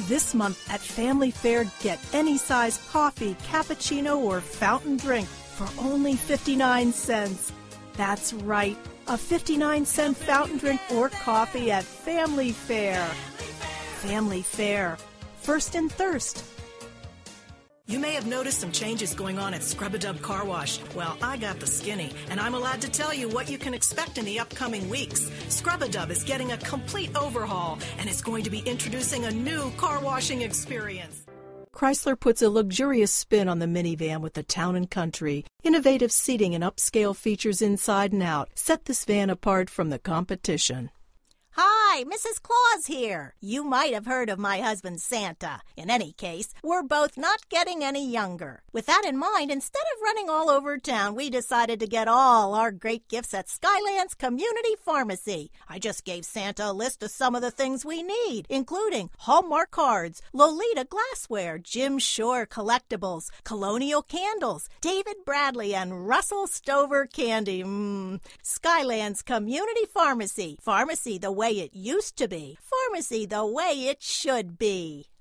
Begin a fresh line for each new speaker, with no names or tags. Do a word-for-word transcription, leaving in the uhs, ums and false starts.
This month at Family Fare, get any size coffee, cappuccino, or fountain drink for only fifty-nine cents. That's right, a fifty-nine cent fountain drink or coffee at Family Fare. Family Fare, first in thirst.
You may have noticed some changes going on at Scrub-A-Dub Car Wash. Well, I got the skinny, and I'm allowed to tell you what you can expect in the upcoming weeks. Scrub-A-Dub is getting a complete overhaul, and it's going to be introducing a new car washing experience.
Chrysler puts a luxurious spin on the minivan with the Town and Country. Innovative seating and upscale features inside and out set this van apart from the competition.
Hi, Missus Claus here. You might have heard of my husband Santa. In any case, we're both not getting any younger. With that in mind, instead of running all over town, we decided to get all our great gifts at Skylands Community Pharmacy. I just gave Santa a list of some of the things we need, including Hallmark cards, Lolita glassware, Jim Shore collectibles, Colonial candles, David Bradley and Russell Stover candy. Mmm. Skylands Community Pharmacy. Pharmacy the way it used to be. Pharmacy the way it should be.